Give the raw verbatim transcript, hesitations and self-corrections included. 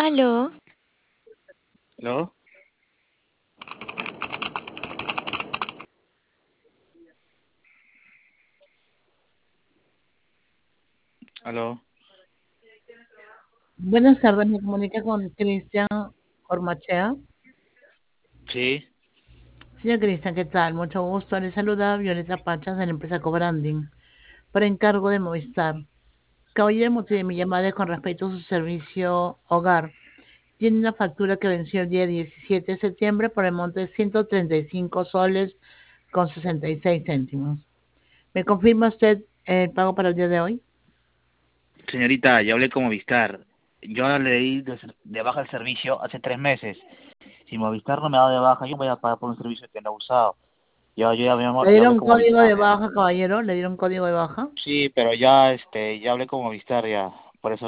Aló, ¿Aló? ¿Aló? Buenas tardes, me comunica con Cristian Ormachea. Sí, Señor Cristian, ¿qué tal? Mucho gusto. Le saluda Violeta Pachas de la empresa Cobranding, por encargo de Movistar. Caballero, el motivo de mi llamada es con respecto a su servicio hogar. Tiene una factura que venció el día diecisiete de septiembre por el monto de ciento treinta y cinco soles con sesenta y seis céntimos. ¿Me confirma usted el pago para el día de hoy? señorita, ya hablé con Movistar. Yo ahora le di de, ser- de baja el servicio hace tres meses. Si Movistar no me ha dado de baja, yo voy a pagar por un servicio que no he usado. Yo, yo ya, me- ¿Le ya hablé dieron con código de Movistar. baja, caballero? ¿Le dieron código de baja? Sí, pero ya, este, ya hablé con Movistar ya.